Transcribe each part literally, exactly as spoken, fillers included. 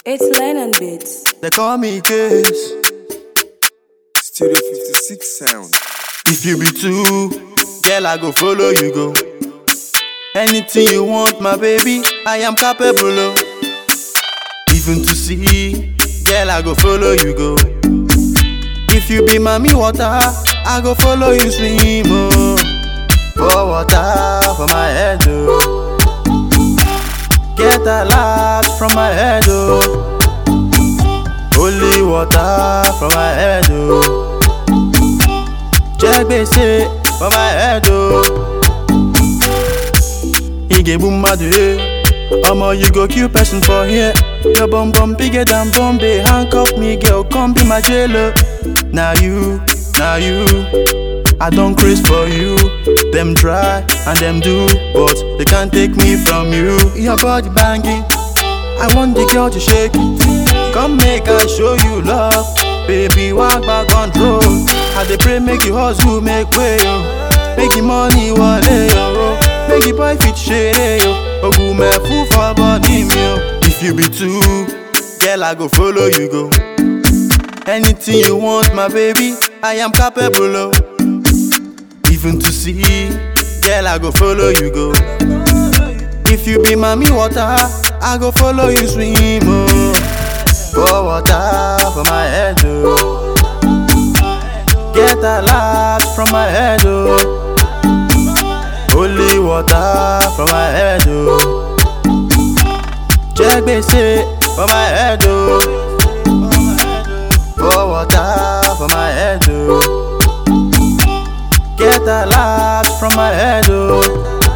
It's Lennon Beats. They call me Case. Studio fifty-six sound. If you be two, girl, I go follow you go. Anything you want, my baby, I am capable of. Even to see, girl, I go follow you go. If you be mommy water, I go follow you swim. Oh, pour water for my head, oh. Get a lot from my head, oh. Holy water from my head, oh. Check basic for my head, oh. He gave boom my day. Omo, you go kill person for here. Your bum bum bigger than Bombay. Handcuff me, girl, come be my jailer. Now you, now you, I don't craze for you. Them try and them do, but they can't take me from you. Your body banging, I want the girl to shake it. Come make I show you love, baby, walk back control. I dey pray make you hustle, make way, yo. Make the money wale, yo. Make the boy fit share, yo. Ogu me fool for body, yo. If you be two, girl, I go follow you go. Anything you want, my baby, I am capable of. Even to see, girl, I go follow you go. If you be mommy water, I go follow you swim, oh. Pour water for my head, oh. Get a lot from my head, oh. Holy water from my head, oh. Check basic for my head, oh. Pour water for my head, oh. Get a lot from my head, oh.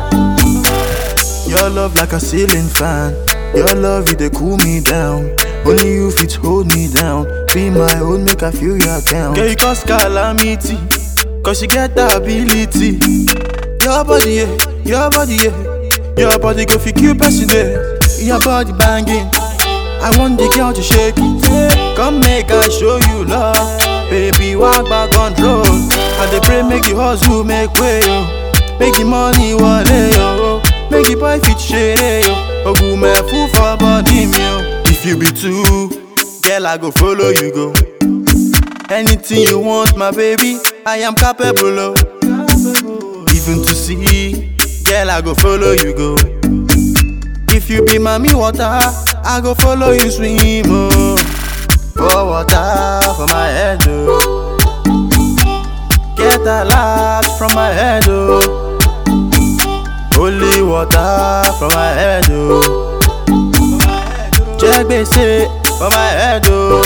Your love like a ceiling fan. Your love, you dey cool me down. Only you fit hold me down. Be my own, make I feel your down. Girl, you cause calamity, cause you get the ability. Your body, yeah, your body, yeah. Your body go fi kill person, yeah. Your body banging, I want the girl to shake it. Come make I show you love, baby, walk back control. I dey pray make you hustle, make way, yo. Make the money wale, yo. Make the boy fit share, yo. Ogu me fool for body, yo. If you be two, girl, I go follow you go. Anything you want, my baby, I am capable of. Even to see, girl, I go follow you go. If you be mommy water, I go follow you swim, oh. Pour water for my head, oh. Get a lot from my head, oh. Holy water from my head, oh. Check basic for my head, oh.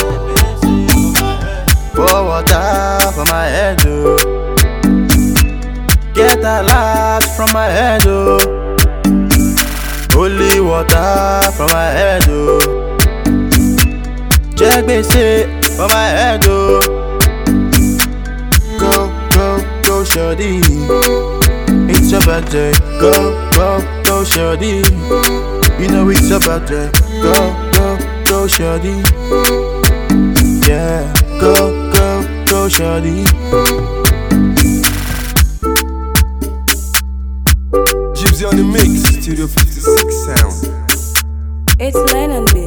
Pour water for my head, oh. Get a lot from my head, oh. Holy water from my head, oh. Check basic for my head, oh. Go, go, go, shawty. It's your birthday. Go, go, go, shawty. You know it's your birthday. Go, go, go, shawty. Yeah, go, go, go, shawty. Gypsy on the mix. Studio fifty-six sound. It's Lennon Beats.